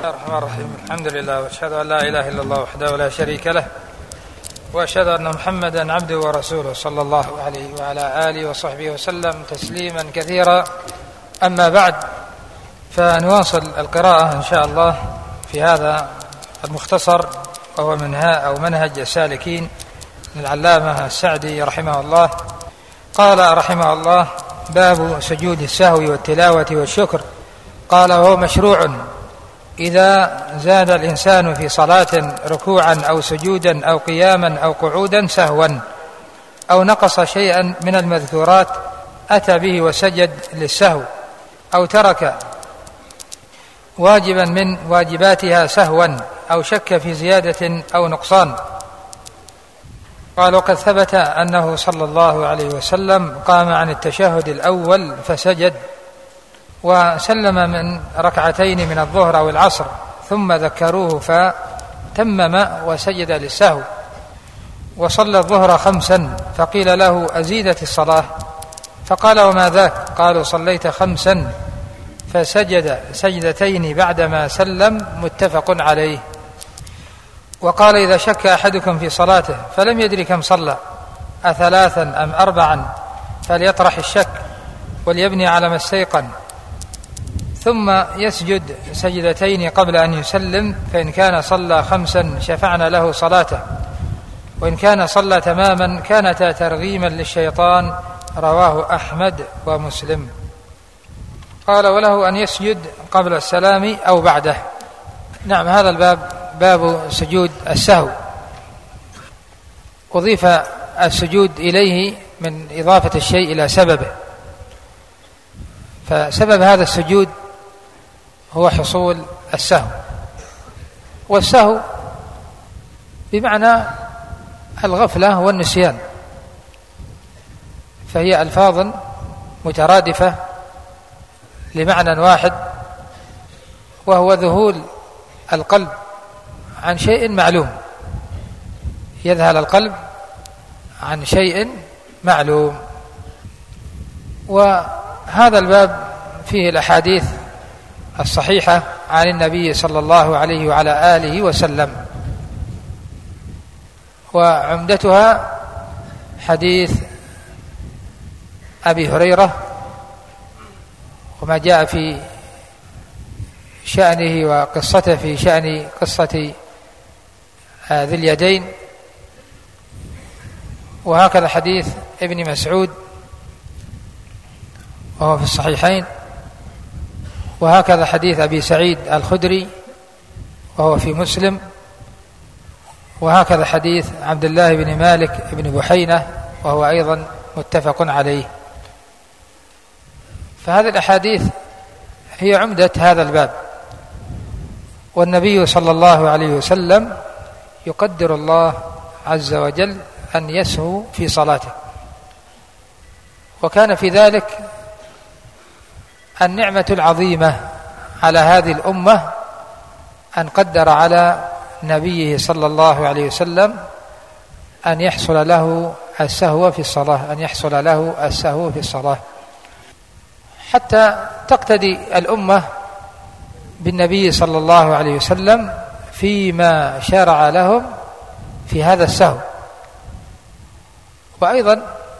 الرحمن الرحيم. الحمد لله واشهد ان لا اله الا الله وحده لا شريك له، واشهد ان محمدا عبده ورسوله صلى الله عليه وعلى اله وصحبه وسلم تسليما كثيرا. اما بعد، فنواصل القراءه ان شاء الله في هذا المختصر، وهو منهج السالكين للعلامه السعدي رحمه الله. قال رحمه الله: باب سجود السهو والتلاوه والشكر. قال: وهو مشروع إذا زاد الإنسان في صلاة ركوعا أو سجودا أو قياما أو قعودا سهوا، أو نقص شيئا من المذكورات أتى به وسجد للسهو، أو ترك واجبا من واجباتها سهوا، أو شك في زيادة أو نقصان. قال: وقد ثبت أنه صلى الله عليه وسلم قام عن التشهد الأول فسجد، وسلم من ركعتين من الظهر أو العصر، ثم ذكروه فتمم وسجد للسهو. وصلى الظهر 5 فقيل له: أزيدت الصلاة؟ فقال: وما ذاك؟ قالوا: صليت 5 فسجد سجدتين بعدما سلم، متفق عليه. وقال: إذا شك أحدكم في صلاته فلم يدري كم صلى، 3 أم 4، فليطرح الشك وليبني على ما استيقن، ثم يسجد سجدتين قبل أن يسلم، فإن كان صلى 5 شفعنا له صلاته، وإن كان صلى تماما كانتا ترغيما للشيطان. رواه أحمد ومسلم. قال: وله أن يسجد قبل السلام أو بعده. نعم، هذا الباب باب سجود السهو. أضيف السجود إليه من إضافة الشيء إلى سببه، فسبب هذا السجود هو حصول السهو، والسهو بمعنى الغفلة والنسيان، فهي ألفاظ مترادفة لمعنى واحد، وهو ذهول القلب عن شيء معلوم. يذهل القلب عن شيء معلوم. وهذا الباب فيه الأحاديث الصحيحة عن النبي صلى الله عليه وعلى آله وسلم، وعمدتها حديث أبي هريرة وما جاء في شأنه وقصته في شأن قصة ذي اليدين، وهكذا حديث ابن مسعود وهو في الصحيحين، وهكذا حديث أبي سعيد الخدري وهو في مسلم، وهكذا حديث عبد الله بن مالك بن بحينة وهو أيضا متفق عليه. فهذه الأحاديث هي عمدة هذا الباب. والنبي صلى الله عليه وسلم يقدر الله عز وجل أن يسهو في صلاته، وكان في ذلك النعمة العظيمة على هذه الأمة أن قدر على نبيه صلى الله عليه وسلم أن يحصل له السهو في الصلاة، حتى تقتدي الأمة بالنبي صلى الله عليه وسلم فيما شرع لهم في هذا السهو. وأيضا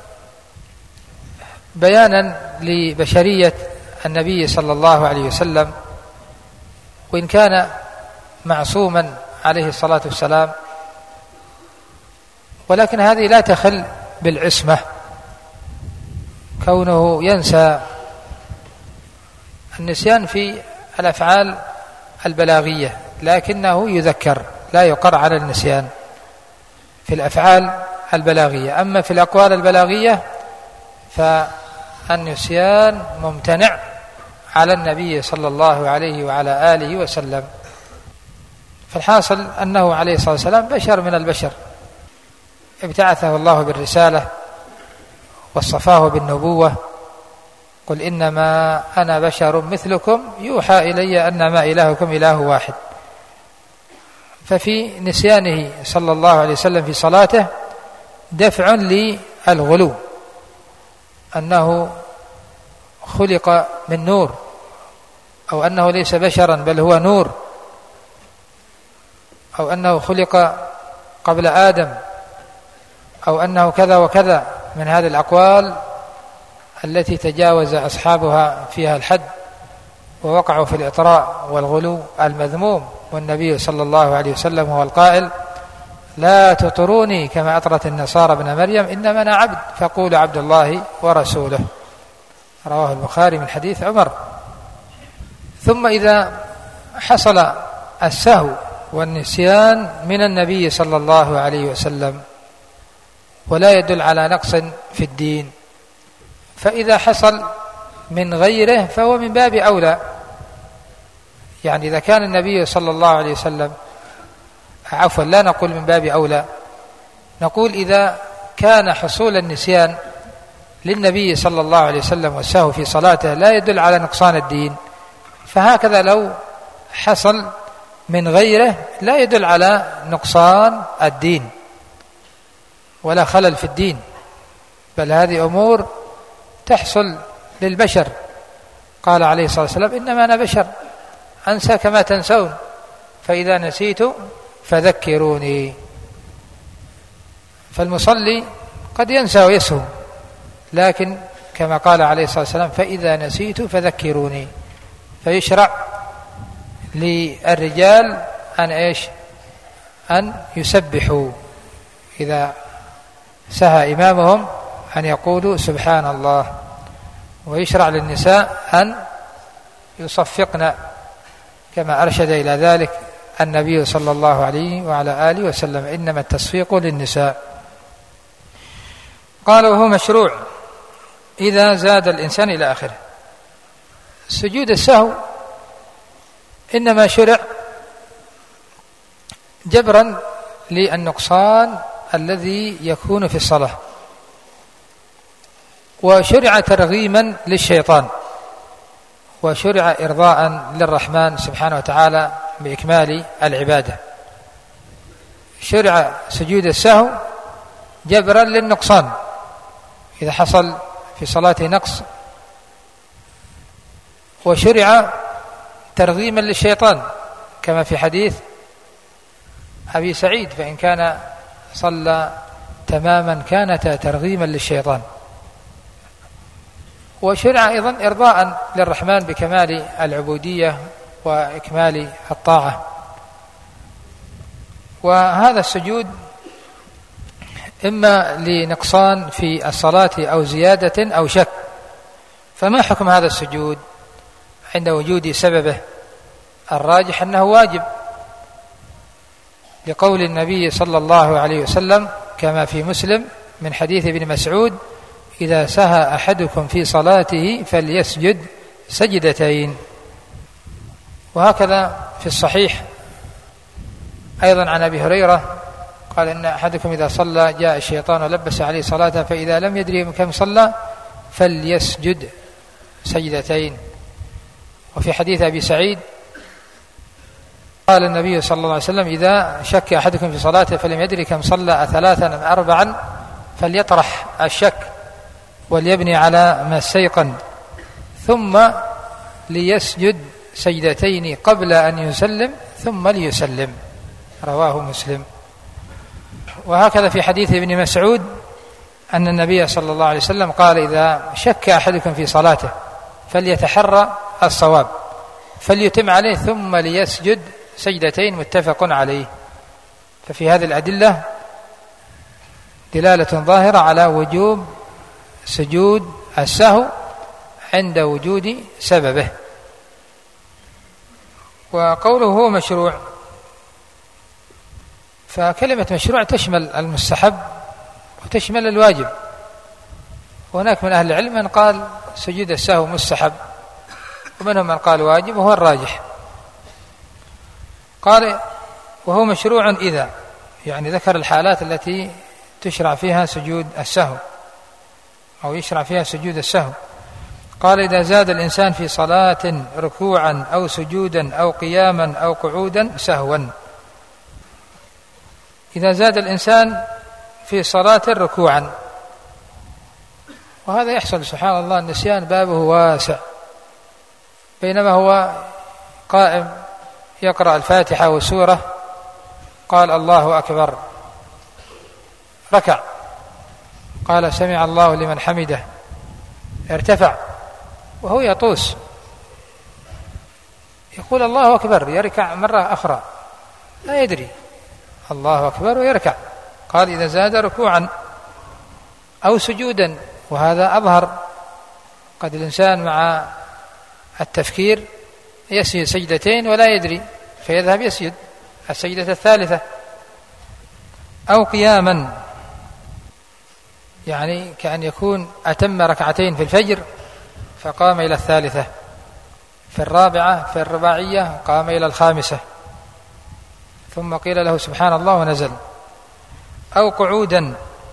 بيانا لبشرية النبي صلى الله عليه وسلم، وإن كان معصوما عليه الصلاة والسلام، ولكن هذه لا تخل بالعصمة، كونه ينسى. النسيان في الأفعال البلاغية، لكنه يذكر، لا يقر على النسيان في الأفعال البلاغية. أما في الأقوال البلاغية فالنسيان ممتنع على النبي صلى الله عليه وعلى آله وسلم. فالحاصل أنه عليه الصلاة والسلام بشر من البشر، ابتعثه الله بالرسالة واصطفاه بالنبوة. قل إنما أنا بشر مثلكم يوحى إلي أنما إلهكم إله واحد. ففي نسيانه صلى الله عليه وسلم في صلاته دفع للغلو، أنه خلق من نور، أو أنه ليس بشرا بل هو نور أو أنه خلق قبل آدم، أو أنه كذا وكذا من هذه الأقوال التي تجاوز أصحابها فيها الحد ووقعوا في الإطراء والغلو المذموم. والنبي صلى الله عليه وسلم هو القائل: لا تطروني كما أطرت النصارى ابن مريم، إنما أنا عبد فقولوا عبد الله ورسوله. رواه البخاري من حديث عمر. ثم إذا حصل السهو والنسيان من النبي صلى الله عليه وسلم ولا يدل على نقص في الدين، فإذا حصل من غيره فهو من باب أولى. يعني إذا كان النبي صلى الله عليه وسلم، عفوا لا نقول من باب أولى، نقول إذا كان حصول النسيان للنبي صلى الله عليه وسلم والسهو في صلاته لا يدل على نقصان الدين، فهكذا لو حصل من غيره لا يدل على نقصان الدين ولا خلل في الدين، بل هذه أمور تحصل للبشر. قال عليه الصلاة والسلام: إنما أنا بشر أنسى كما تنسون، فإذا نسيت فذكروني. فالمصلي قد ينسى ويسهو، لكن كما قال عليه الصلاة والسلام: فإذا نسيت فذكروني. فيشرع للرجال أن يسبحوا إذا سهى إمامهم، أن يقولوا سبحان الله. ويشرع للنساء أن يصفقن كما أرشد إلى ذلك النبي صلى الله عليه وعلى آله وسلم: إنما التصفيق للنساء. قال: وهو مشروع إذا زاد الإنسان إلى آخره. سجود السهو إنما شرع جبرا للنقصان الذي يكون في الصلاة، وشرع ترغيما للشيطان، وشرع إرضاء للرحمن سبحانه وتعالى بإكمال العبادة. شرع سجود السهو جبرا للنقصان إذا حصل في صلاته نقص، وشرع ترغيما للشيطان كما في حديث أبي سعيد: فإن كان صلى تماما كانت ترغيما للشيطان. وشرع أيضا إرضاء للرحمن بكمال العبودية وإكمال الطاعة. وهذا السجود إما لنقصان في الصلاة أو زيادة أو شك. فما حكم هذا السجود عند وجود سببه؟ الراجح أنه واجب، لقول النبي صلى الله عليه وسلم كما في مسلم من حديث ابن مسعود: إذا سهى أحدكم في صلاته فليسجد سجدتين. وهكذا في الصحيح أيضا عن أبي هريرة قال: إن أحدكم إذا صلى جاء الشيطان ولبس عليه صلاته، فإذا لم يدري كم صلى فليسجد سجدتين. وفي حديث أبي سعيد قال النبي صلى الله عليه وسلم: إذا شك أحدكم في صلاته فلم يدري كم صلى 3 أم 4 فليطرح الشك وليبني على ما استيقن، ثم ليسجد سجدتين قبل أن يسلم ثم ليسلم. رواه مسلم. وهكذا في حديث ابن مسعود أن النبي صلى الله عليه وسلم قال: إذا شك أحدكم في صلاته فليتحرى الصواب فليتم عليه ثم ليسجد سجدتين، متفق عليه. ففي هذه الأدلة دلالة ظاهرة على وجوب سجود السهو عند وجود سببه. وقوله هو مشروع، فكلمة مشروع تشمل المستحب وتشمل الواجب. وهناك من أهل العلم من قال سجود السهو مستحب، ومنهم من قال واجب، وهو الراجح. قال: وهو مشروع إذا، يعني ذكر الحالات التي تشرع فيها سجود السهو أو يشرع فيها سجود السهو. قال: إذا زاد الإنسان في صلاة ركوعا أو سجودا أو قياما أو قعودا سهوا. إذا زاد الإنسان في صلاة ركوعا، وهذا يحصل سبحان الله، النسيان بابه واسع، بينما هو قائم يقرأ الفاتحة وسورة قال الله أكبر، ركع، قال سمع الله لمن حمده، ارتفع وهو يطوس يقول الله أكبر، يركع مرة أخرى لا يدري، الله أكبر ويركع. قال إذا زاد ركوعا أو سجودا، وهذا أظهر، قد الإنسان مع التفكير يسجد سجدتين ولا يدري فيذهب يسجد السجدة الثالثة، أو قياما، يعني كأن يكون أتم ركعتين في الفجر فقام إلى الثالثة، في الرابعة في الرباعية قام إلى الخامسة، ثم قيل له سبحان الله ونزل. أو قعودا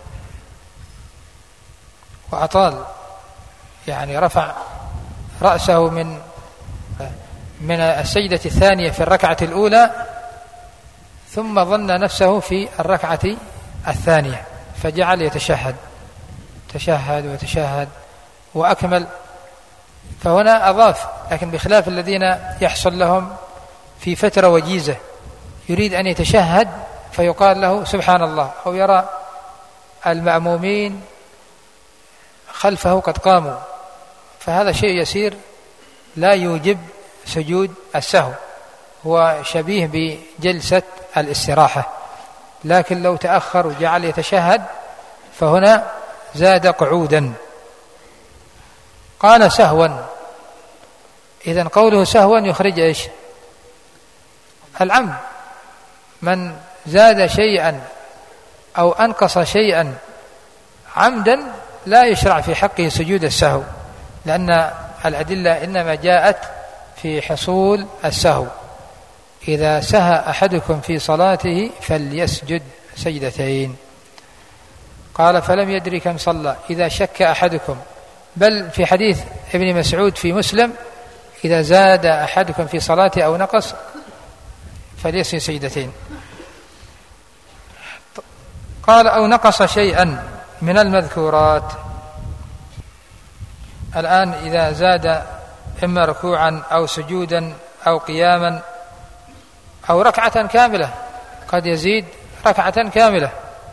وأطال، يعني رفع رأسه من السجدة الثانية في الركعة الأولى، ثم ظن نفسه في الركعة الثانية فجعل يتشهد، تشهد وتشهد وأكمل. فهنا أضاف، لكن بخلاف الذين يحصل لهم في فترة وجيزة يريد أن يتشهد فيقال له سبحان الله، أو يرى المأمومين خلفه قد قاموا، فهذا شيء يسير لا يوجب سجود السهو، هو شبيه بجلسة الاستراحة. لكن لو تأخر وجعل يتشهد فهنا زاد قعودا. قال سهوا، إذن قوله سهوا يخرج إيش؟ العمد. من زاد شيئا أو أنقص شيئا عمدا لا يشرع في حقه سجود السهو، لأن الأدلة إنما جاءت في حصول السهو. إذا سهى أحدكم في صلاته فليسجد سجدتين. قال فلم يدري كم صلى إذا شك أحدكم، بل في حديث ابن مسعود في مسلم إذا زاد أحدكم في صلاته أو نقص فليسجد سجدتين. قال أو نقص شيئا من المذكورات. الآن إذا زاد إما ركوعا أو سجودا أو قياما أو ركعة كاملة، قد يزيد ركعة كاملة،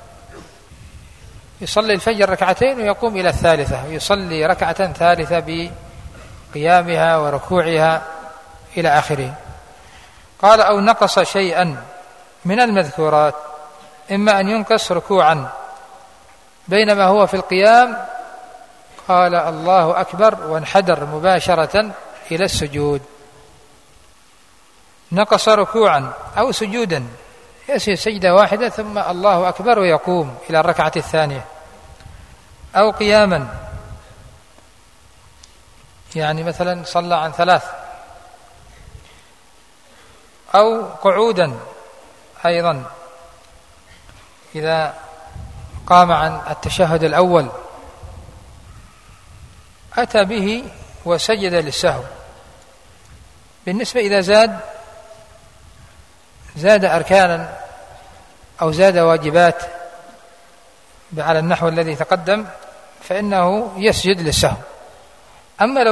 يصلي الفجر ركعتين ويقوم إلى الثالثة، ويصلي ركعة ثالثة بقيامها وركوعها إلى آخره. قال أو نقص شيئا من المذكورات، إما أن ينقص ركوعا بينما هو في القيام قال الله أكبر وانحدر مباشرة إلى السجود، نقص ركوعا أو سجودا يسجد سجدة واحدة ثم الله أكبر ويقوم إلى الركعة الثانية، أو قياما، يعني مثلا صلى عن 3، أو قعودا أيضا إذا قام عن التشهد الأول أتى به وسجد للسهو. بالنسبة إذا زاد أركانا أو زاد واجبات على النحو الذي تقدم فإنه يسجد للسهو. أما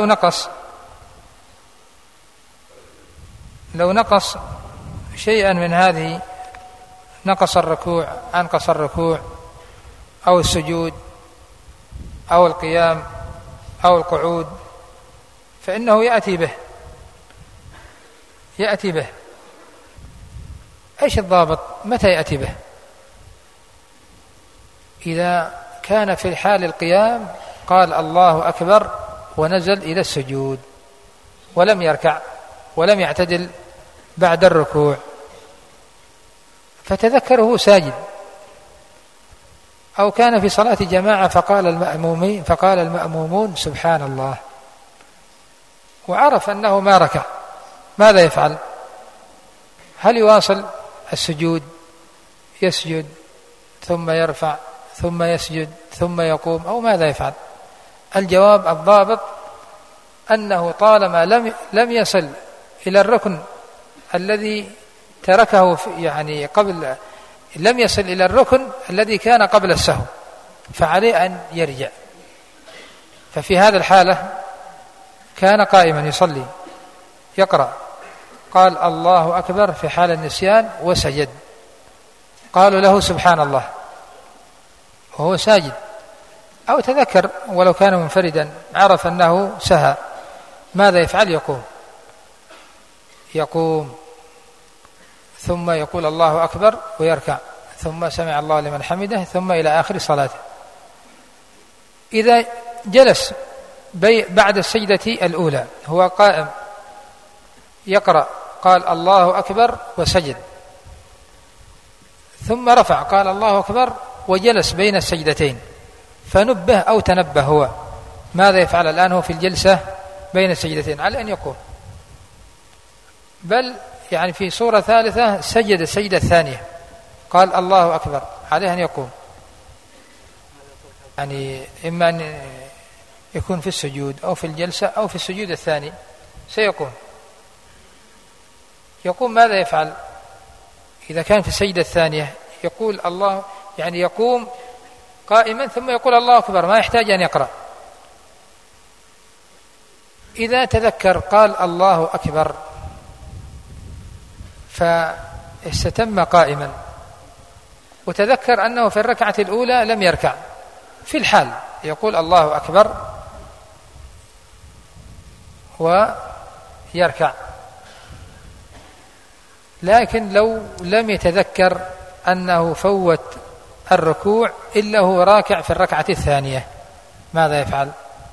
لو نقص شيئا من هذه، نقص الركوع، أنقص الركوع أو السجود أو القيام أو القعود، فإنه يأتي به. إيش الضابط؟ متى يأتي به؟ إذا كان في حال القيام قال الله أكبر ونزل إلى السجود ولم يركع ولم يعتدل بعد الركوع، فتذكره ساجد، أو كان في صلاة جماعة فقال المأمومون سبحان الله، وعرف أنه ما ركع، ماذا يفعل؟ هل يواصل السجود، يسجد ثم يرفع ثم يسجد ثم يقوم، أو ماذا يفعل؟ الجواب الضابط أنه طالما لم يصل إلى الركن الذي تركه يعني قبل، لم يصل إلى الركن الذي كان قبل السهو، فعليه أن يرجع. ففي هذا الحالة كان قائما يصلي يقرأ، قال الله أكبر في حال النسيان وسجد، قالوا له سبحان الله وهو ساجد، أو تذكر ولو كان منفردا عرف أنه سهى، ماذا يفعل؟ يقوم ثم يقول الله أكبر ويركع، ثم سمع الله لمن حمده، ثم إلى آخر صلاته. إذا جلس بعد السجدة الأولى هو قائم يقرأ قال الله أكبر وسجد، ثم رفع قال الله أكبر وجلس بين السجدتين، فنبه أو تنبه هو، ماذا يفعل الآن هو في الجلسة بين السجدتين؟ على أن يقوم، بل يعني في صورة ثالثة سجد السجدة الثانية قال الله أكبر، عليه أن يقوم، يعني إما أن يكون في السجود أو في الجلسة أو في السجود الثاني سيقوم. يقوم ماذا يفعل؟ إذا كان في السجدة الثانية يقول الله، يعني يقوم قائما ثم يقول الله أكبر، ما يحتاج أن يقرأ. إذا تذكر قال الله أكبر فاستتم قائما، وتذكر أنه في الركعة الأولى لم يركع، في الحال يقول الله أكبر ويركع. لكن لو لم يتذكر أنه فوت الركوع إلا هو راكع في الركعة الثانية، ماذا يفعل؟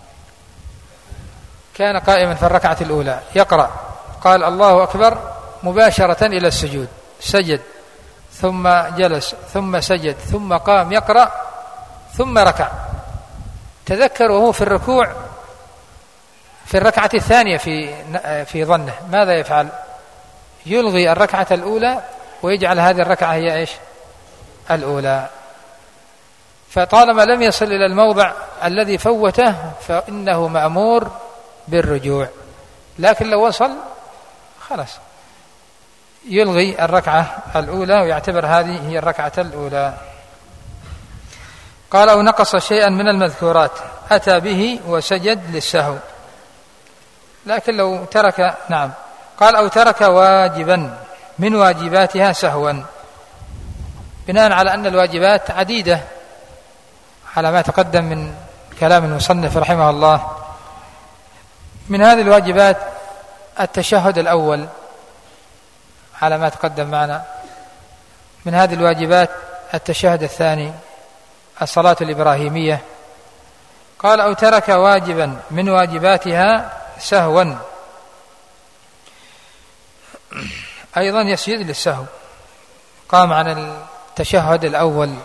كان قائما في الركعة الأولى يقرأ قال الله أكبر مباشرة إلى السجود، سجد ثم جلس ثم سجد ثم قام يقرأ ثم ركع، تذكر وهو في الركوع في الركعة الثانية في ظنه، ماذا يفعل؟ يلغي الركعة الأولى ويجعل هذه الركعة هي إيش؟ الأولى. فطالما لم يصل إلى الموضع الذي فوته فإنه مأمور بالرجوع، لكن لو وصل خلاص يلغي الركعة الأولى ويعتبر هذه هي الركعة الأولى. قال أو نقص شيئا من المذكورات أتى به وسجد للسهو، لكن لو ترك، نعم، قال أو ترك واجبا من واجباتها سهوا، بناء على أن الواجبات عديدة على ما تقدم من كلام المصنف رحمه الله. من هذه الواجبات التشهد الأول على ما تقدم معنا، من هذه الواجبات التشهد الثاني، الصلاة الإبراهيمية. قال أو ترك واجبا من واجباتها سهوا، أيضا يسجد للسهو، قام عن التشهد الأول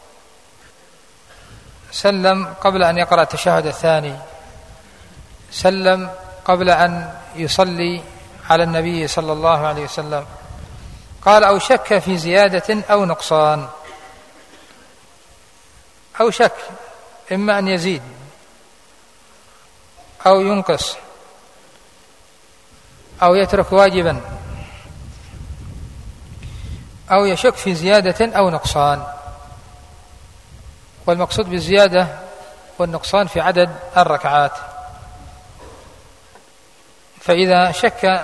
سلم قبل أن يقرأ التشهد الثاني، سلم قبل أن يصلي على النبي صلى الله عليه وسلم. قال أو شك في زيادة أو نقصان، أو شك إما أن يزيد أو ينقص أو يترك واجبا أو يشك في زيادة أو نقصان. والمقصود بالزيادة والنقصان في عدد الركعات، فإذا شك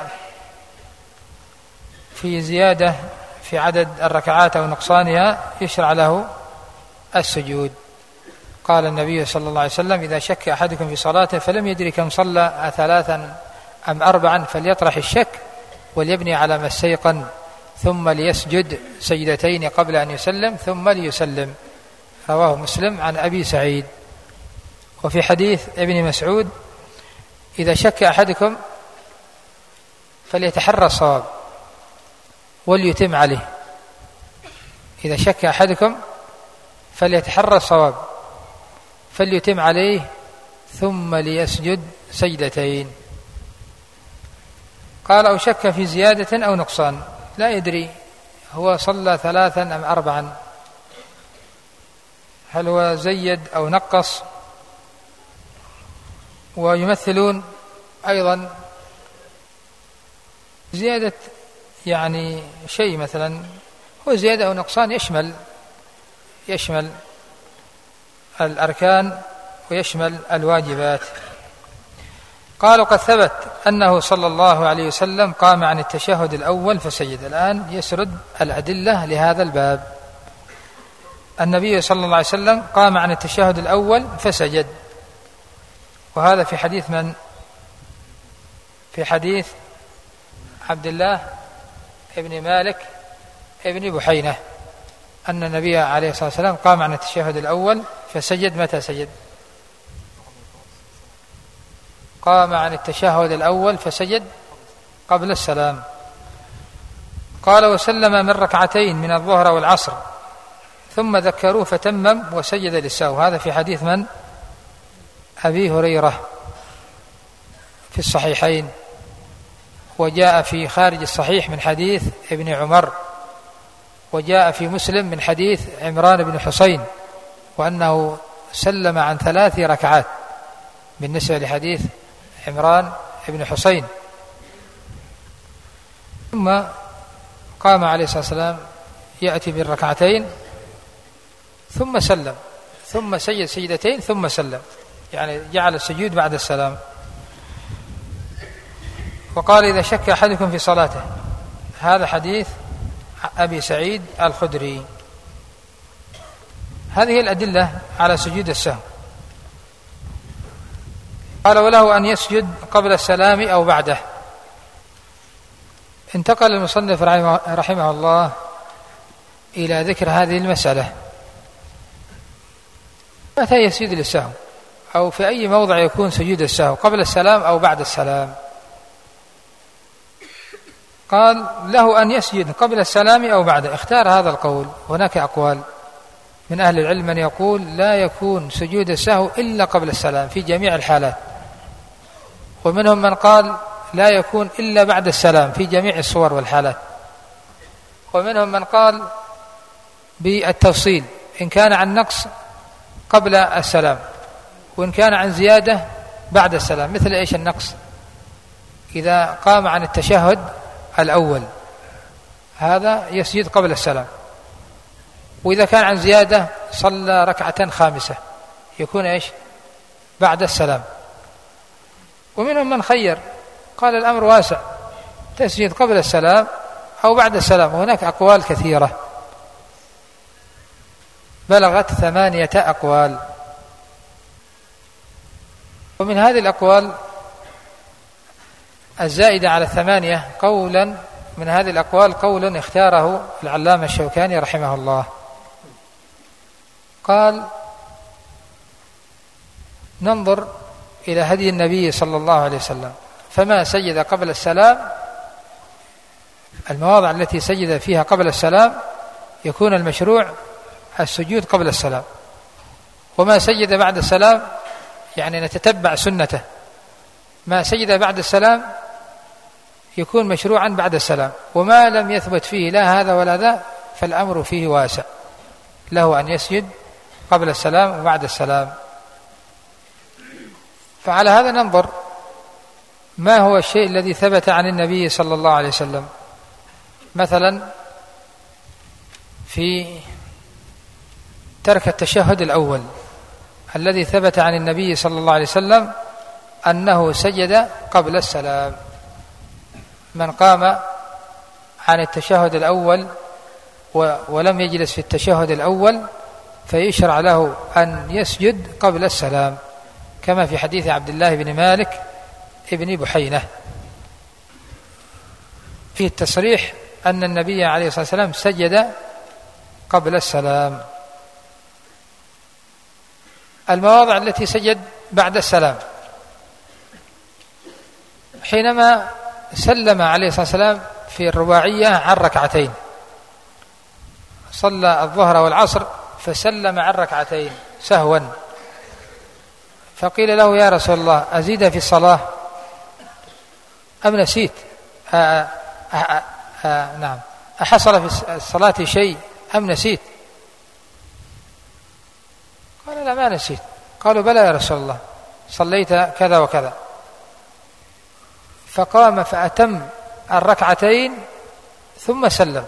في زيادة في عدد الركعات أو نقصانها يشرع له السجود. قال النبي صلى الله عليه وسلم إذا شك أحدكم في صلاته فلم يدري كم صلى 3 أم 4 فليطرح الشك وليبني على ما استيقن ثم ليسجد سجدتين قبل أن يسلم ثم ليسلم. رواه مسلم عن أبي سعيد. وفي حديث ابن مسعود إذا شك أحدكم فليتحرى الصواب وليتم عليه. إذا شك أحدكم فليتحرى الصواب فليتم عليه ثم ليسجد سجدتين. قال أو شك في زيادة أو نقصان، لا يدري هو صلى 3 أم 4، هل هو زيد أو نقص. ويمثلون أيضا زيادة يعني شيء مثلا هو زيادة أو نقصان يشمل الأركان ويشمل الواجبات. قالوا قد ثبت أنه صلى الله عليه وسلم قام عن التشهد الأول فسجد. الآن يسرد الأدلة لهذا الباب. النبي صلى الله عليه وسلم قام عن التشهد الأول فسجد، وهذا في حديث من؟ في حديث عبد الله ابن مالك ابن بحينة، أن النبي عليه الصلاة والسلام قام عن التشهد الأول فسجد. متى سجد؟ قام عن التشهد الأول فسجد قبل السلام. قال: وسلم من ركعتين من الظهر والعصر ثم ذكروه فتمم وسجد للسهو. هذا في حديث من؟ أبي هريرة في الصحيحين، وجاء في خارج الصحيح من حديث ابن عمر، وجاء في مسلم من حديث عمران بن حسين، وأنه سلم عن 3 ركعات بالنسبة لحديث عمران بن حسين. ثم قام عليه الصلاة والسلام يأتي بالركعتين ثم سلم، ثم سجد سجدتين ثم سلم، يعني جعل السجود بعد السلام. وقال: إذا شك أحدكم في صلاته. هذا حديث أبي سعيد الخدري. هذه الأدلة على سجود السهو. قال: وله أن يسجد قبل السلام أو بعده. انتقل المصنف رحمه الله إلى ذكر هذه المسألة: متى يسجد للسهو، أو في أي موضع يكون سجود السهو، قبل السلام أو بعد السلام؟ قال: له أن يسجد قبل السلام أو بعده. اختار هذا القول. هناك أقوال من أهل العلم من يقول لا يكون سجود السهو إلا قبل السلام في جميع الحالات، ومنهم من قال لا يكون إلا بعد السلام في جميع الصور والحالات، ومنهم من قال بالتفصيل: إن كان عن نقص قبل السلام، وإن كان عن زيادة بعد السلام. مثل إيش النقص؟ إذا قام عن التشهد الأول هذا يسجد قبل السلام، وإذا كان عن زيادة صلى ركعة خامسة يكون إيش؟ بعد السلام. ومنهم من خير قال الأمر واسع، تسجد قبل السلام أو بعد السلام. وهناك أقوال كثيرة بلغت 8 أقوال. ومن هذه الأقوال الزائدة على 8 قولا، من هذه الأقوال قول اختاره العلامة الشوكاني رحمه الله. قال: ننظر إلى هدي النبي صلى الله عليه وسلم، فما سجد قبل السلام، المواضع التي سجد فيها قبل السلام يكون المشروع السجود قبل السلام، وما سجد بعد السلام يعني نتتبع سنته، ما سجد بعد السلام يكون مشروعا بعد السلام، وما لم يثبت فيه لا هذا ولا ذا فالأمر فيه واسع، له أن يسجد قبل السلام وبعد السلام. فعلى هذا ننظر ما هو الشيء الذي ثبت عن النبي صلى الله عليه وسلم. مثلا في ترك التشهد الأول الذي ثبت عن النبي صلى الله عليه وسلم أنه سجد قبل السلام. من قام عن التشهد الأول ولم يجلس في التشهد الأول فيشرع له أن يسجد قبل السلام، كما في حديث عبد الله بن مالك ابن بحينة فيه التصريح أن النبي عليه الصلاة والسلام سجد قبل السلام. المواضع التي سجد بعد السلام: حينما سلم عليه الصلاة والسلام في الرباعية عن ركعتين، صلى الظهر والعصر فسلم عن ركعتين سهوا، فقيل له: يا رسول الله أزيد في الصلاة أم نسيت؟ نعم، أحصل في الصلاة شيء أم نسيت؟ قال: لا، ما نسيت. قالوا: بلى يا رسول الله، صليت كذا وكذا. فقام فأتم الركعتين ثم سلم،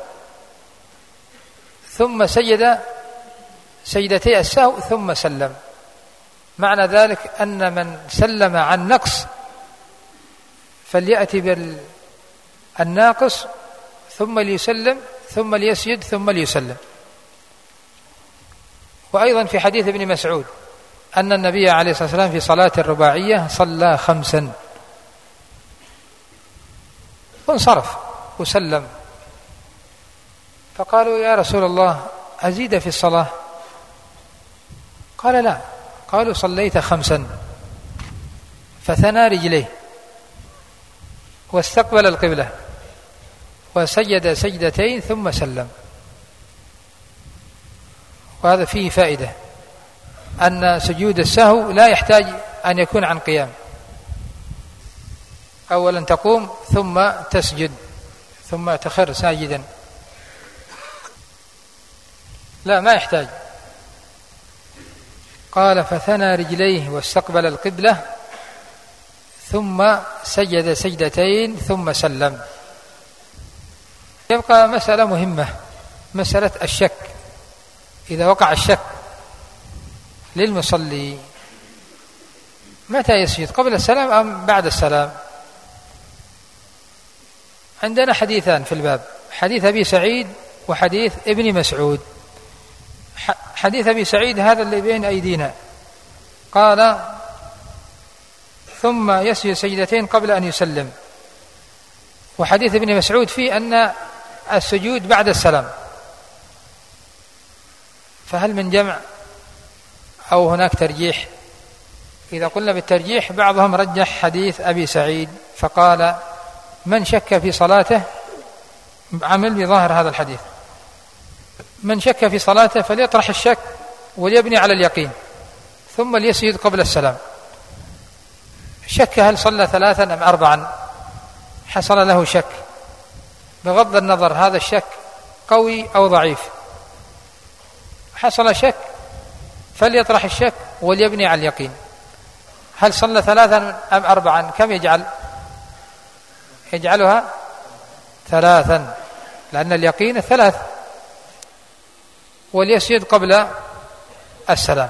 ثم سجد سجدتي السهو ثم سلم. معنى ذلك أن من سلم عن نقص فليأتي بالناقص ثم ليسلم ثم ليسجد ثم ليسلم. وأيضا في حديث ابن مسعود أن النبي عليه الصلاة والسلام في صلاة الرباعية صلى 5 وانصرف وسلم، فقالوا يا رسول الله أزيد في الصلاة؟ قال لا. قالوا صليت 5. فثنى رجليه واستقبل القبلة وسجد سجدتين ثم سلم. وهذا فيه فائدة أن سجود السهو لا يحتاج أن يكون عن قيام، أولا تقوم ثم تسجد ثم تخر ساجدا، لا ما يحتاج. قال فثنى رجليه واستقبل القبلة ثم سجد سجدتين ثم سلم. يبقى مسألة مهمة، مسألة الشك. إذا وقع الشك للمصلي متى يسجد، قبل السلام أم بعد السلام؟ عندنا حديثان في الباب، حديث أبي سعيد وحديث ابن مسعود. حديث أبي سعيد هذا اللي بين أيدينا، قال ثم يسجد سجدتين قبل أن يسلم. وحديث ابن مسعود فيه أن السجود بعد السلام. فهل من جمع أو هناك ترجيح؟ إذا قلنا بالترجيح بعضهم رجح حديث أبي سعيد فقال من شك في صلاته، عمل بظاهر هذا الحديث، من شك في صلاته فليطرح الشك وليبني على اليقين ثم ليسجد قبل السلام. شك هل صلى 3 أم 4، حصل له شك، بغض النظر هذا الشك قوي أو ضعيف، حصل شك فليطرح الشك وليبني على اليقين. هل صلى 3 أم 4؟ كم يجعل؟ يجعلها 3 لأن اليقين 3، وليسجد قبل السلام.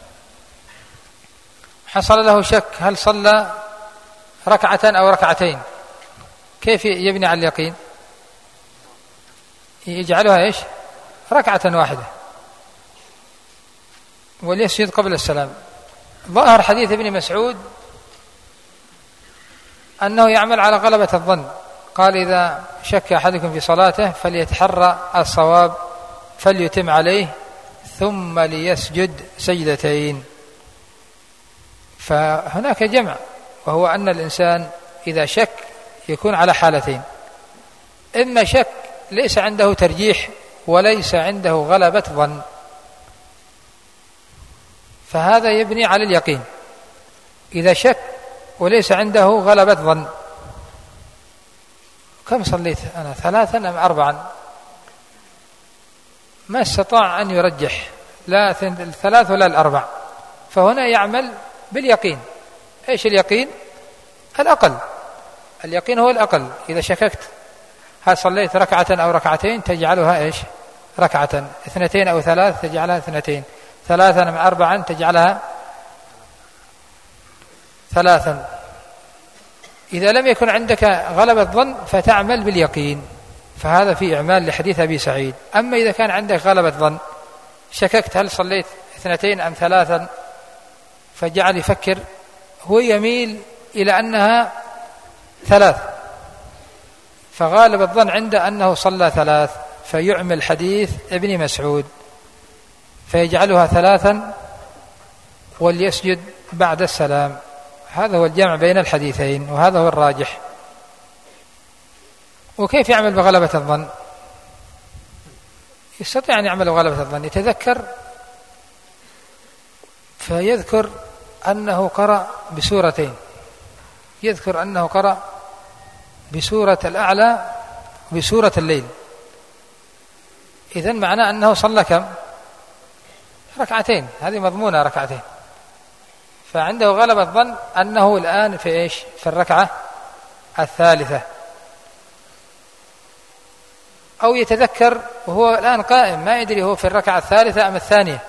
حصل له شك هل صلى 1 أو 2، كيف يبني على اليقين؟ يجعلها إيش؟ 1 وليسجد قبل السلام. ظاهر حديث ابن مسعود أنه يعمل على غلبة الظن، قال إذا شك أحدكم في صلاته فليتحرى الصواب فليتم عليه ثم ليسجد سجدتين. فهناك جمع، وهو أن الإنسان إذا شك يكون على حالتين: إما شك ليس عنده ترجيح وليس عنده غلبة ظن، فهذا يبني على اليقين. إذا شك وليس عنده غلبة ظن، كم صليت أنا 3 أم 4، ما استطاع أن يرجح لا 3 ولا 4، فهنا يعمل باليقين. إيش اليقين؟ الأقل، اليقين هو الأقل. إذا شككت هل صليت 1 أو 2 تجعلها إيش؟ 1، 2 أو 3 تجعلها 2، 3 أم 4 تجعلها 3. إذا لم يكن عندك غلبة ظن فتعمل باليقين، فهذا في إعمال لحديث أبي سعيد. أما إذا كان عندك غلبة ظن، شككت هل صليت 2 أم 3، فجعل يفكر، هو يميل إلى أنها 3، فغالب الظن عنده أنه صلى 3، فيعمل حديث ابن مسعود فيجعلها 3 وليسجد بعد السلام. هذا هو الجمع بين الحديثين، وهذا هو الراجح. وكيف يعمل بغلبة الظن؟ يستطيع أن يعمل بغلبة الظن، يتذكر فيذكر أنه قرأ بسورتين، يذكر أنه قرأ بسورة الأعلى وبسورة الليل، إذن معناه أنه صلى كم؟ 2، هذه مضمونة 2، فعنده غلبة ظن أنه الآن في إيش؟ في الركعة الثالثة. أو يتذكر وهو الآن قائم ما يدري هو في الركعة الثالثة أم الثانية،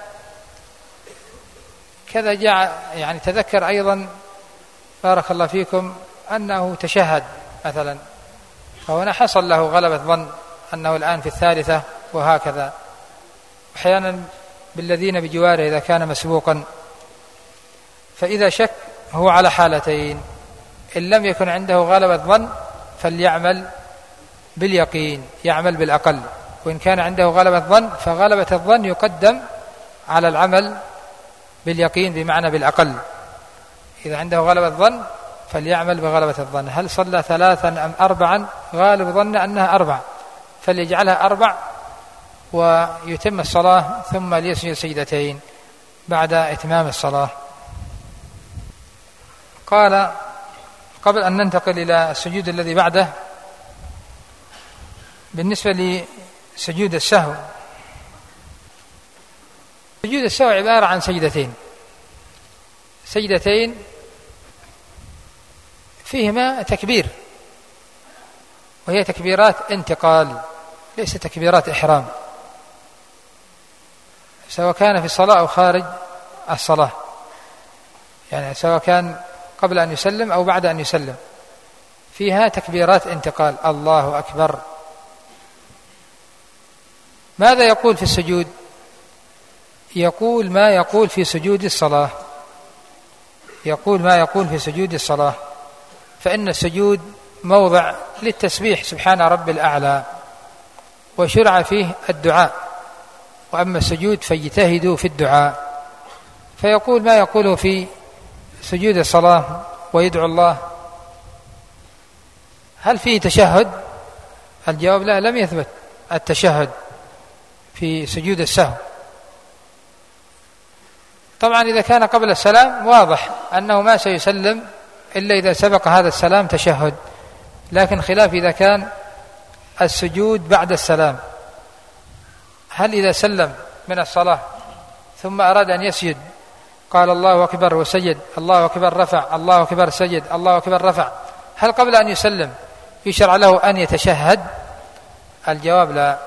كذا جاء يعني تذكر أيضا بارك الله فيكم أنه تشهد مثلا، فهنا حصل له غلبة ظن أنه الآن في الثالثة، وهكذا. أحيانا بالذين بجواره إذا كان مسبوقا. فإذا شك هو على حالتين: إن لم يكن عنده غلبة ظن فليعمل باليقين، يعمل بالأقل، وإن كان عنده غلبة ظن فغلبة الظن يقدم على العمل باليقين بمعنى بالأقل. إذا عنده غلبة ظن فليعمل بغلبة الظن. هل صلى 3 أم 4؟ غالب ظن أنها 4 فليجعلها 4 ويتم الصلاة ثم ليسجد سجدتين بعد إتمام الصلاة. قال قبل أن ننتقل إلى السجود الذي بعده، بالنسبة لسجود السهو، سجود السهو عبارة عن سجدتين فيهما تكبير، وهي تكبيرات انتقال ليس تكبيرات إحرام، سواء كان في الصلاة أو خارج الصلاة، يعني سواء كان قبل أن يسلم أو بعد أن يسلم، فيها تكبيرات انتقال. الله أكبر. ماذا يقول في السجود؟ يقول ما يقول في سجود الصلاة، يقول ما يقول في سجود الصلاة، فإن السجود موضع للتسبيح سبحان رب الأعلى، وشرع فيه الدعاء، وأما السجود فاجتهدوا في الدعاء، فيقول ما يقوله في سجود الصلاة ويدعو الله. هل فيه تشهد؟ الجواب لا، لم يثبت التشهد في سجود السهو. طبعا إذا كان قبل السلام واضح أنه ما سيسلم إلا إذا سبق هذا السلام تشهد، لكن خلاف إذا كان السجود بعد السلام. هل إذا سلم من الصلاة ثم أراد أن يسجد قال الله أكبر وسجد، الله أكبر رفع، الله أكبر سجد، الله أكبر رفع، هل قبل أن يسلم يشرع له أن يتشهد؟ الجواب لا،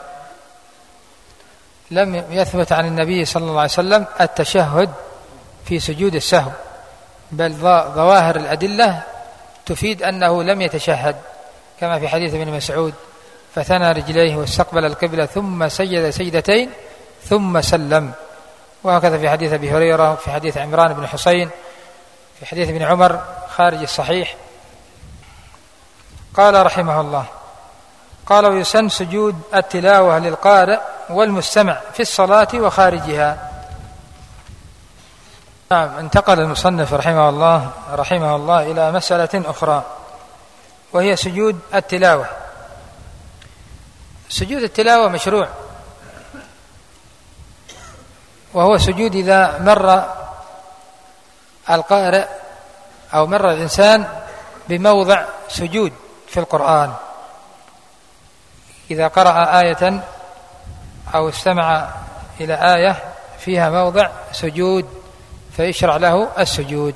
لم يثبت عن النبي صلى الله عليه وسلم التشهد في سجود السهو، بل ظواهر الأدلة تفيد أنه لم يتشهد، كما في حديث ابن مسعود: فثنى رجليه واستقبل القبلة ثم سجد سجدتين ثم سلم. وهكذا في حديث أبي هريرة، في حديث عمران بن حسين، في حديث ابن عمر خارج الصحيح. قال رحمه الله: قال: ويسن سجود التلاوة للقارئ والمستمع في الصلاة وخارجها. نعم، انتقل المصنف رحمه الله إلى مسألة أخرى، وهي سجود التلاوة. سجود التلاوة مشروع، وهو سجود إذا مر القارئ أو مر الإنسان بموضع سجود في القرآن، إذا قرأ آية أو استمع إلى آية فيها موضع سجود فيشرع له السجود.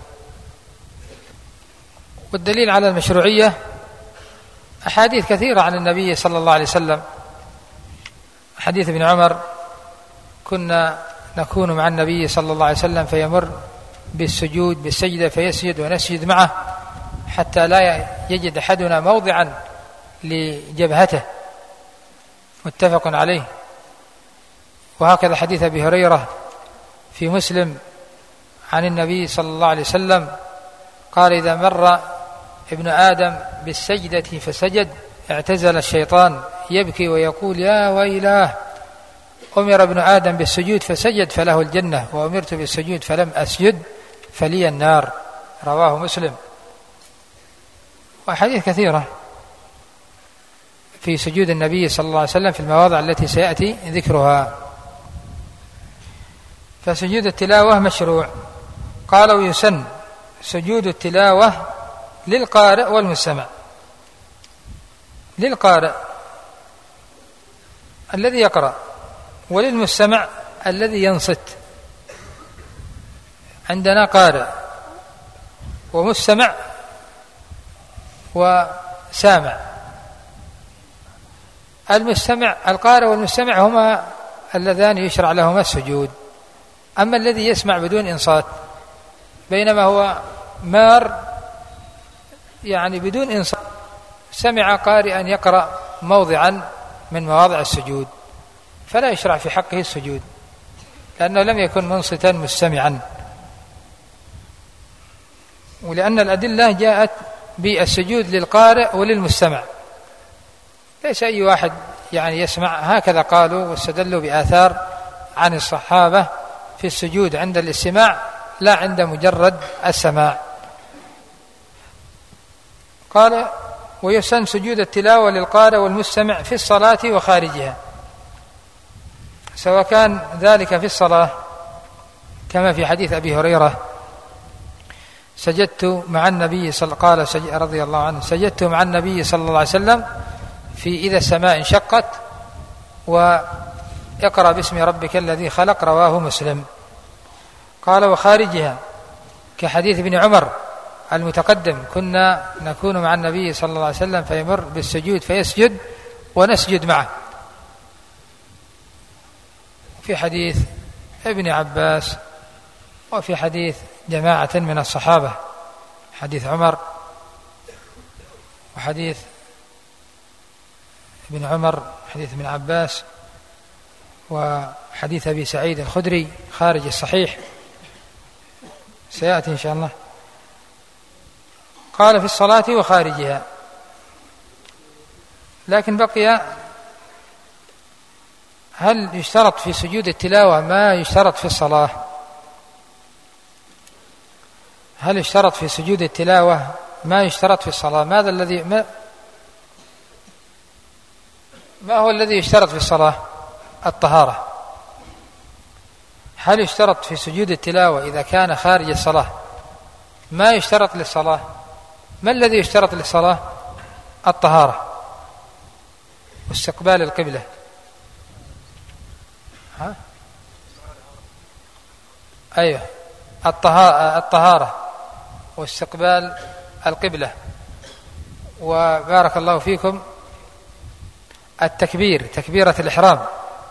والدليل على المشروعية أحاديث كثيرة عن النبي صلى الله عليه وسلم. حديث ابن عمر: كنا نكون مع النبي صلى الله عليه وسلم فيمر بالسجود بالسجدة فيسجد ونسجد معه حتى لا يجد أحدنا موضعا لجبهته، متفق عليه. وهكذا حديث أبي هريرة في مسلم عن النبي صلى الله عليه وسلم قال: إذا مر ابن آدم بالسجدة فسجد اعتزل الشيطان يبكي ويقول: يا ويلاه، أمر ابن آدم بالسجود فسجد فله الجنة، وأمرت بالسجود فلم أسجد فلي النار. رواه مسلم. وحديث كثيرة في سجود النبي صلى الله عليه وسلم في المواضع التي سيأتي ذكرها. فسجود التلاوة مشروع. قال: ويسن سجود التلاوة للقارئ والمستمع. للقارئ الذي يقرأ، وللمستمع الذي ينصت. عندنا قارئ ومستمع وسامع. القارئ والمستمع هما اللذان يشرع لهما السجود. أما الذي يسمع بدون إنصات بينما هو مار يعني بدون إنصات سمع قارئا يقرأ موضعا من مواضع السجود فلا يشرع في حقه السجود. لأنه لم يكن منصتا مستمعا، ولأن الأدلة جاءت بالسجود للقارئ وللمستمع، ليس أي واحد يعني يسمع. هكذا قالوا واستدلوا بآثار عن الصحابة في السجود عند الاستماع لا عند مجرد السماع. قال: ويسن سجود التلاوة للقارئ والمستمع في الصلاة وخارجها، سواء كان ذلك في الصلاة كما في حديث أبي هريرة: سجدت مع النبي قال رضي الله عنه: سجدت مع النبي صلى الله عليه وسلم في إذا السماء انشقت وإقرأ باسم ربك الذي خلق، رواه مسلم. قال: وخارجها كحديث ابن عمر المتقدم: كنا نكون مع النبي صلى الله عليه وسلم فيمر بالسجود فيسجد ونسجد معه. في حديث ابن عباس وفي حديث جماعة من الصحابة، حديث عمر وحديث ابن عمر، حديث ابن عباس، وحديث أبي سعيد الخدري خارج الصحيح سيأتي إن شاء الله. قال: في الصلاة وخارجها. لكن بقي: هل يشترط في سجود التلاوة ما يشترط في الصلاة؟ هل يشترط في سجود التلاوة ما يشترط في الصلاة؟ ما هو الذي يشترط في الصلاة؟ الطهارة. هل يشترط في سجود التلاوة إذا كان خارج الصلاة ما يشترط للصلاة؟ ما الذي يشترط للصلاة؟ الطهارة واستقبال القبلة. أيوة، الطهارة واستقبال القبلة، وبارك الله فيكم التكبير، تكبيرة الإحرام،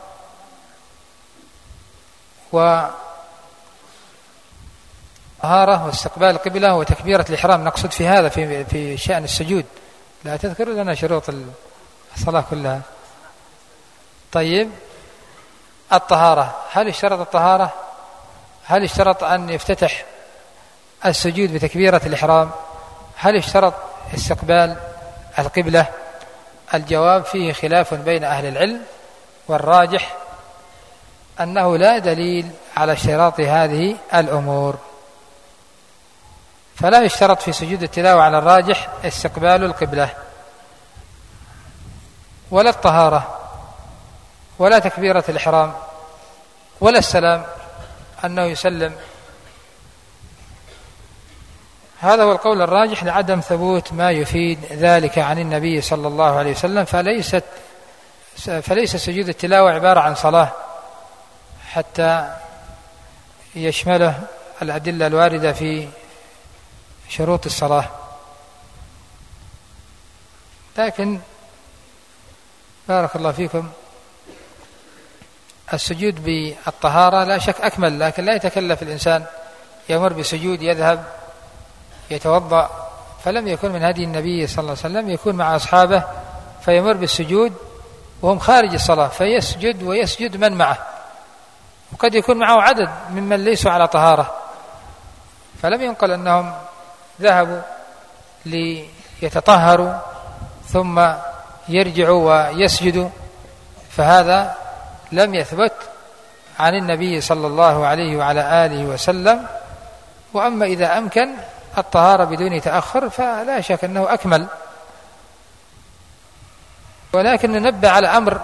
وطهارة واستقبال القبلة وتكبيرة الإحرام. نقصد في هذا في شأن السجود. لا تذكر لنا شروط الصلاة كلها. طيب، الطهارة، هل اشترط الطهارة؟ هل اشترط أن يفتتح السجود بتكبيرة الإحرام؟ هل اشترط استقبال القبلة؟ الجواب فيه خلاف بين أهل العلم، والراجح أنه لا دليل على اشتراط هذه الأمور، فلا يشترط في سجود التلاوة على الراجح استقبال القبلة ولا الطهارة ولا تكبيرة الإحرام ولا السلام، أنه يسلم. هذا هو القول الراجح لعدم ثبوت ما يفيد ذلك عن النبي صلى الله عليه وسلم. فليس سجود التلاوة عبارة عن صلاة حتى يشمله الأدلة الواردة في شروط الصلاة. لكن بارك الله فيكم السجود بالطهارة لا شك أكمل، لكن لا يتكلف الإنسان يمر بسجود يذهب يتوضأ، فلم يكن من هدي النبي صلى الله عليه وسلم يكون مع أصحابه فيمر بالسجود وهم خارج الصلاة فيسجد ويسجد من معه، وقد يكون معه عدد ممن ليسوا على طهارة، فلم ينقل أنهم ذهبوا ليتطهروا ثم يرجعوا ويسجدوا، فهذا لم يثبت عن النبي صلى الله عليه وعلى آله وسلم. وأما إذا أمكن الطهارة بدون تأخر فلا شك أنه أكمل. ولكن ننبه على أمر،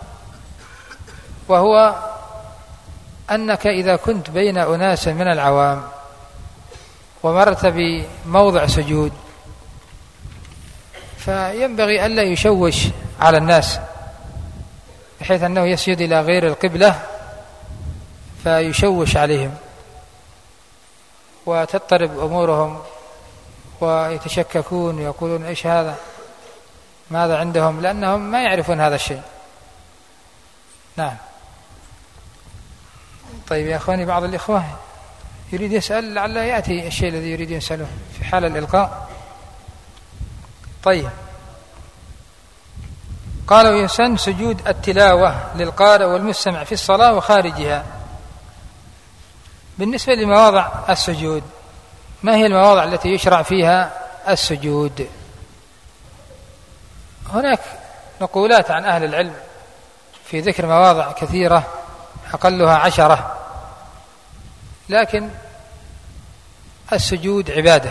وهو أنك إذا كنت بين أناس من العوام ومرت بموضع سجود فينبغي ألا يشوش على الناس بحيث أنه يسجد إلى غير القبلة فيشوش عليهم وتضطرب أمورهم ويتشككون ويقولون إيش هذا، ماذا عندهم، لأنهم ما يعرفون هذا الشيء. نعم. طيب يا أخواني، بعض الإخوة يريد يسأل لعله يأتي الشيء الذي يريد يسأله في حال الإلقاء. طيب، قالوا يسن سجود التلاوة للقارئ والمستمع في الصلاة وخارجها. بالنسبة لمواضع السجود، ما هي المواضع التي يشرع فيها السجود؟ هناك نقولات عن أهل العلم في ذكر مواضع كثيرة أقلها 10، لكن السجود عبادة،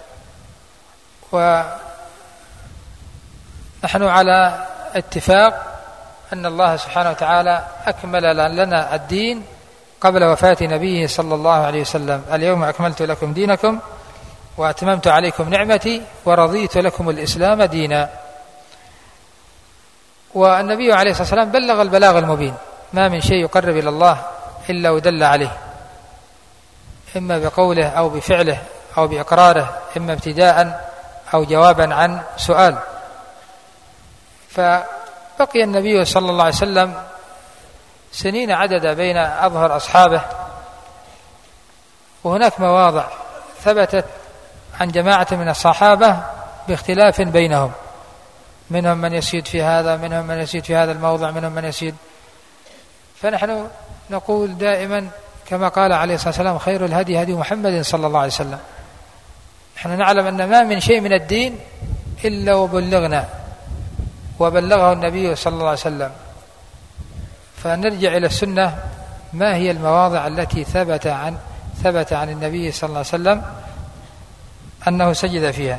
ونحن على اتفاق أن الله سبحانه وتعالى أكمل لنا الدين قبل وفاة نبيه صلى الله عليه وسلم: اليوم أكملت لكم دينكم وأتممت عليكم نعمتي ورضيت لكم الإسلام دينا. والنبي عليه الصلاة والسلام بلغ البلاغ المبين، ما من شيء يقرب إلى الله إلا ودل عليه، إما بقوله أو بفعله أو بإقراره، إما ابتداء أو جوابا عن سؤال. فبقي النبي صلى الله عليه وسلم سنين عددا بين أظهر أصحابه، وهناك مواضع ثبتت عن جماعة من الصحابة باختلاف بينهم، منهم من يسيد في هذا، منهم من يسيد في هذا الموضع، منهم من يسيد. فنحن نقول دائما كما قال عليه الصلاة والسلام: خير الهدي هدي محمد صلى الله عليه وسلم. نحن نعلم أن ما من شيء من الدين إلا وبلغه النبي صلى الله عليه وسلم. فنرجع إلى السنة، ما هي المواضع التي ثبت عن النبي صلى الله عليه وسلم أنه سجد فيها؟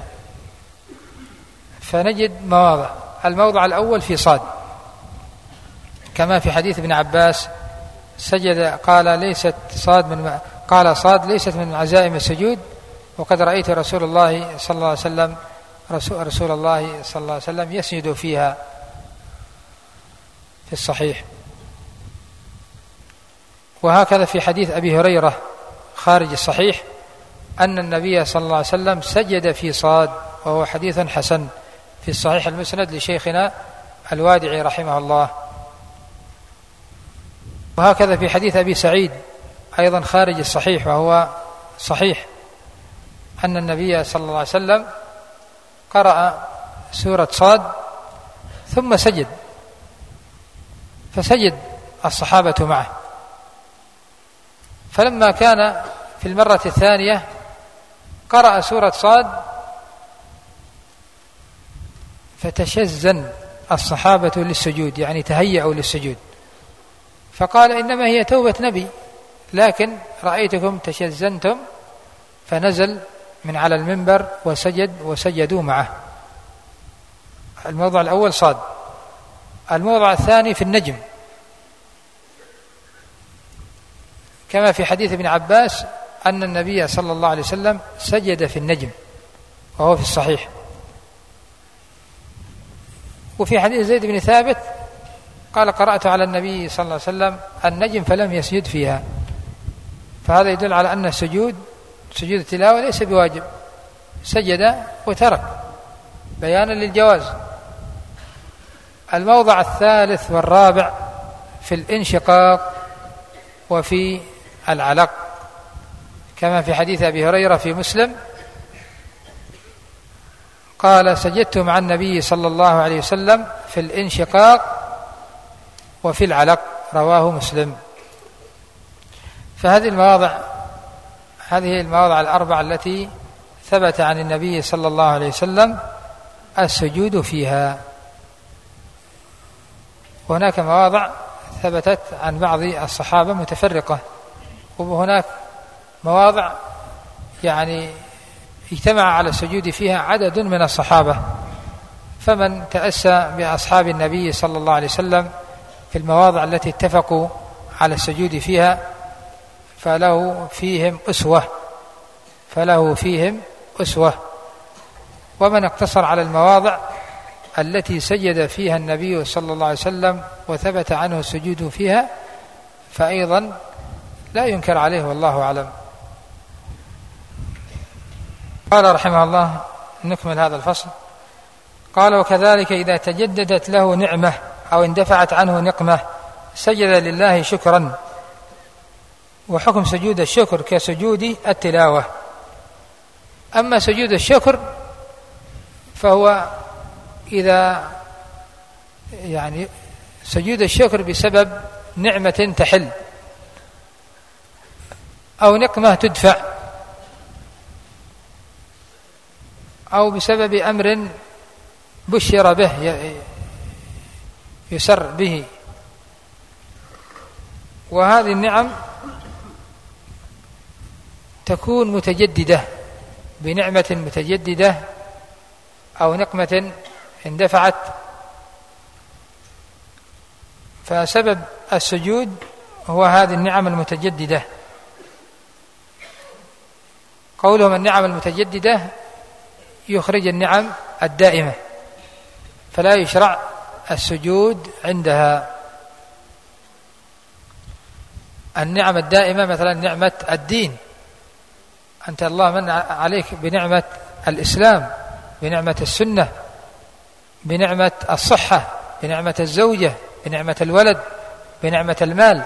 فنجد مواضع. الموضع الأول في صاد، كما في حديث ابن عباس: سجد قال صاد ليست من عزائم السجود، وقد رأيت رسول الله صلى الله عليه وسلم يسجد فيها، في الصحيح. وهكذا في حديث أبي هريرة خارج الصحيح أن النبي صلى الله عليه وسلم سجد في صاد، وهو حديث حسن في الصحيح المسند لشيخنا الوادعي رحمه الله. وهكذا في حديث أبي سعيد أيضا خارج الصحيح وهو صحيح أن النبي صلى الله عليه وسلم قرأ سورة صاد ثم سجد، فسجد الصحابة معه. فلما كان في المرة الثانية قرأ سورة صاد فتشزن الصحابة للسجود، يعني تهيأوا للسجود، فقال: إنما هي توبة نبي، لكن رأيتكم تشزنتم، فنزل من على المنبر وسجدوا معه. الموضع الأول صاد. الموضع الثاني في النجم، كما في حديث ابن عباس أن النبي صلى الله عليه وسلم سجد في النجم، وهو في الصحيح. وفي حديث زيد بن ثابت قال: قرأت على النبي صلى الله عليه وسلم النجم فلم يسجد فيها. فهذا يدل على أن سجود التلاوة ليس بواجب، سجد وترك بيانا للجواز. الموضع الثالث والرابع في الانشقاق وفي العلق، كما في حديث أبي هريرة في مسلم قال: سجدت مع النبي صلى الله عليه وسلم في الانشقاق وفي العلق، رواه مسلم. فهذه المواضع الأربعة التي ثبت عن النبي صلى الله عليه وسلم السجود فيها. وهناك مواضع ثبتت عن بعض الصحابة متفرقة، وهناك مواضع يعني اجتمع على السجود فيها عدد من الصحابة. فمن تأسى بأصحاب النبي صلى الله عليه وسلم في المواضع التي اتفقوا على السجود فيها فله فيهم أسوة. ومن اقتصر على المواضع التي سجد فيها النبي صلى الله عليه وسلم وثبت عنه السجود فيها فأيضا لا ينكر عليه، والله أعلم. قال رحمه الله: نكمل هذا الفصل. قال: وكذلك إذا تجددت له نعمة أو اندفعت عنه نقمة سجد لله شكرا. وحكم سجود الشكر كسجود التلاوة. أما سجود الشكر فهو إذا يعني سجود الشكر بسبب نعمة تحل، أو نقمة تدفع، أو بسبب أمر بشر به يسر به. وهذه النعم تكون متجددة بنعمة متجددة أو نقمة اندفعت. فسبب السجود هو هذه النعم المتجددة. قولهم النعم المتجددة يخرج النعم الدائمة، فلا يشرع السجود عندها. النعم الدائمة مثلا نعمة الدين، أنت الله من عليك بنعمة الإسلام، بنعمة السنة، بنعمة الصحة، بنعمة الزوجة، بنعمة الولد، بنعمة المال.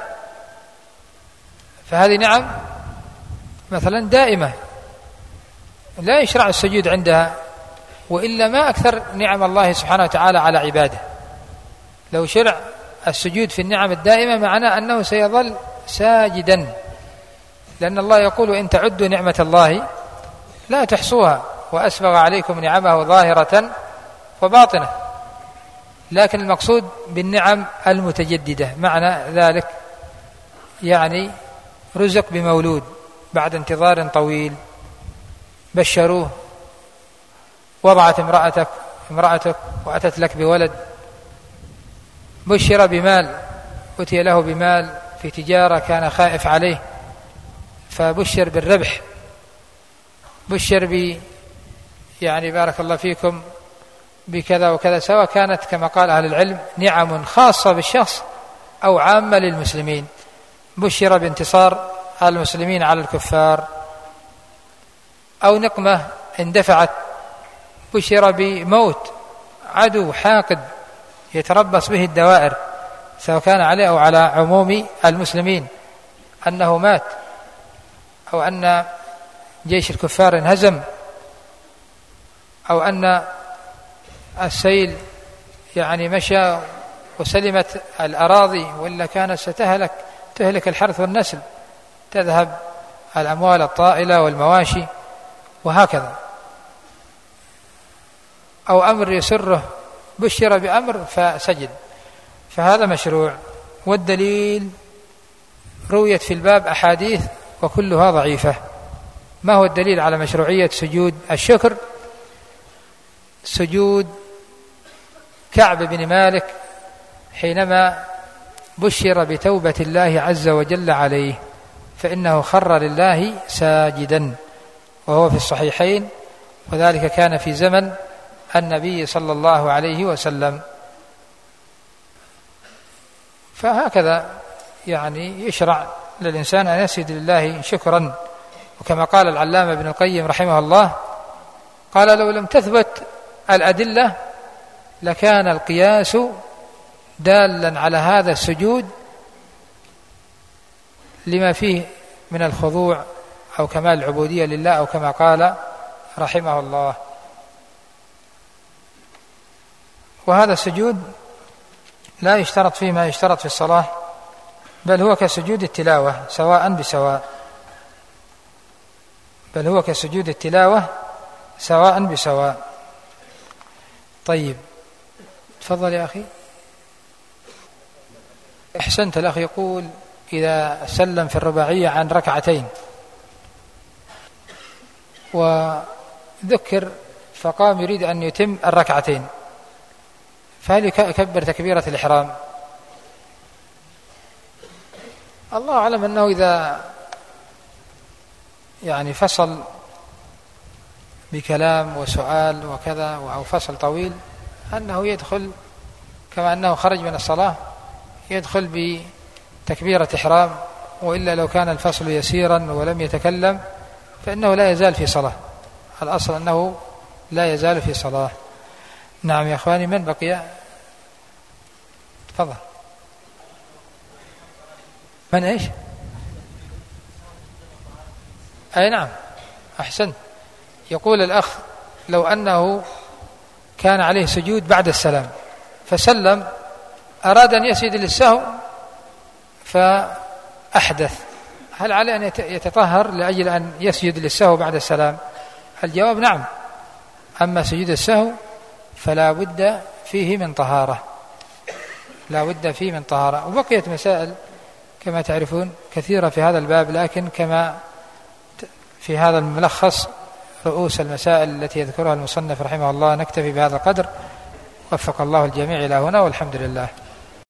فهذه نعم مثلا دائمة لا يشرع السجود عندها، وإلا ما أكثر نعم الله سبحانه وتعالى على عباده. لو شرع السجود في النعم الدائمة معناه أنه سيظل ساجدا، لأن الله يقول إن تعدوا نعمة الله لا تحصوها وأسبغ عليكم نعمه ظاهرة وباطنة. لكن المقصود بالنعم المتجددة معنى ذلك يعني رزق بمولود بعد انتظار طويل، بشروه، وضعت امرأتك وأتت لك بولد، بشر بمال، أتي له بمال في تجارة كان خائف عليه فبشر بالربح، بشر يعني بارك الله فيكم بكذا وكذا، سواء كانت كما قال أهل العلم نعم خاصة بالشخص أو عامة للمسلمين. بشر بانتصار المسلمين على الكفار، أو نقمة اندفعت، بشر بموت عدو حاقد يتربص به الدوائر سواء كان عليه أو على عموم المسلمين، أنه مات، أو أن جيش الكفار انهزم، أو أن السيل يعني مشى وسلمت الأراضي، وإلا كانت تهلك الحرث والنسل، تذهب الأموال الطائلة والمواشي وهكذا. أو أمر يسره، بشر بأمر فسجد، فهذا مشروع. والدليل رويت في الباب أحاديث وكلها ضعيفة. ما هو الدليل على مشروعية سجود الشكر؟ سجود كعب بن مالك حينما بشر بتوبة الله عز وجل عليه، فإنه خر لله ساجدا، وهو في الصحيحين، وذلك كان في زمن النبي صلى الله عليه وسلم. فهكذا يعني يشرع للإنسان أن يسجد لله شكرا. وكما قال العلامة ابن القيم رحمه الله، قال لو لم تثبت الأدلة لكان القياس دالا على هذا السجود لما فيه من الخضوع أو كمال العبودية لله، أو كما قال رحمه الله. وهذا السجود لا يشترط فيه ما يشترط في الصلاة، بل هو كسجود التلاوة سواء بسواء، بل هو كسجود التلاوة سواء بسواء. طيب تفضل يا أخي. أحسنت. الأخ يقول إذا سلم في الرباعية عن ركعتين وذكر فقام يريد أن يتم الركعتين، فهل يكبر تكبيرة الإحرام؟ الله أعلم أنه إذا يعني فصل بكلام وسؤال وكذا أو فصل طويل أنه يدخل كما أنه خرج من الصلاة، يدخل بتكبيرة إحرام. وإلا لو كان الفصل يسيرا ولم يتكلم فإنه لا يزال في صلاة، الأصل أنه لا يزال في صلاة. نعم يا أخواني، من بقي؟ تفضل. من إيش؟ أي نعم أحسنت. يقول الأخ لو أنه كان عليه سجود بعد السلام فسلم، أراد أن يسجد للسهو فأحدث هل عليه أن يتطهر لأجل أن يسجد للسهو بعد السلام؟ الجواب نعم. أما سجود السهو فلا بد فيه من طهارة، لا بد فيه من طهارة. وبقيت مسائل كما تعرفون كثيرة في هذا الباب، لكن كما في هذا الملخص رؤوس المسائل التي يذكرها المصنف رحمه الله. نكتفي بهذا القدر، وفق الله الجميع إلى هنا، والحمد لله.